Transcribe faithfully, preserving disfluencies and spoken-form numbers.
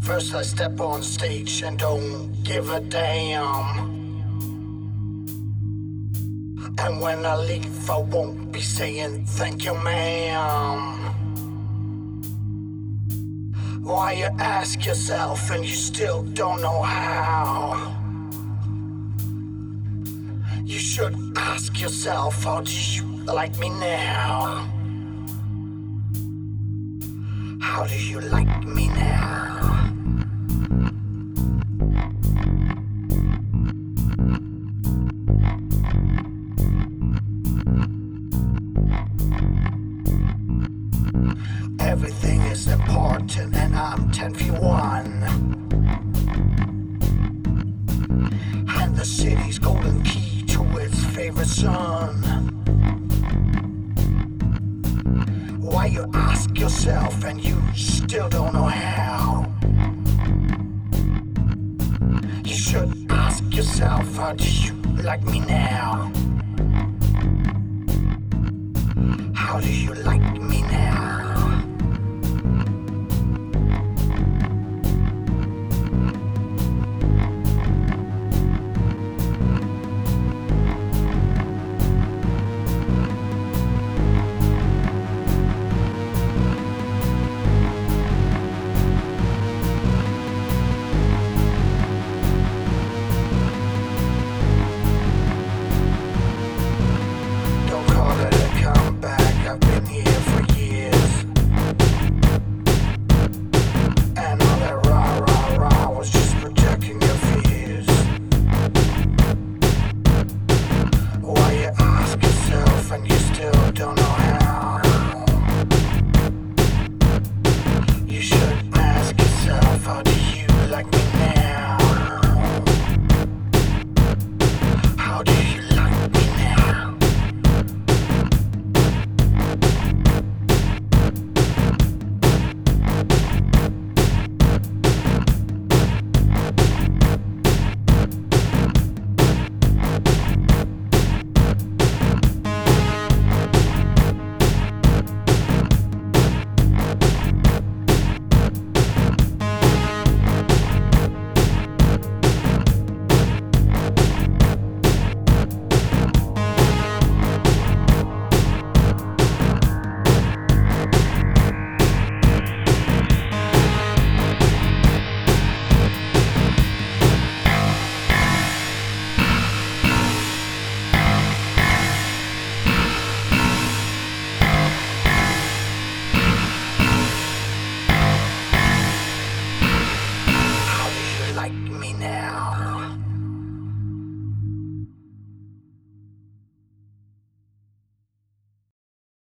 First I step on stage and don't give a damn. And when I leave I won't be saying thank you ma'am. Why you ask yourself and you still don't know how? You should ask yourself, how do you like me now? How do you like me now? Everything is important and I'm ten v one. And the city's golden key to its favorite son. Why you ask yourself and you still don't know how? You should ask yourself, how do you like me now? How do you like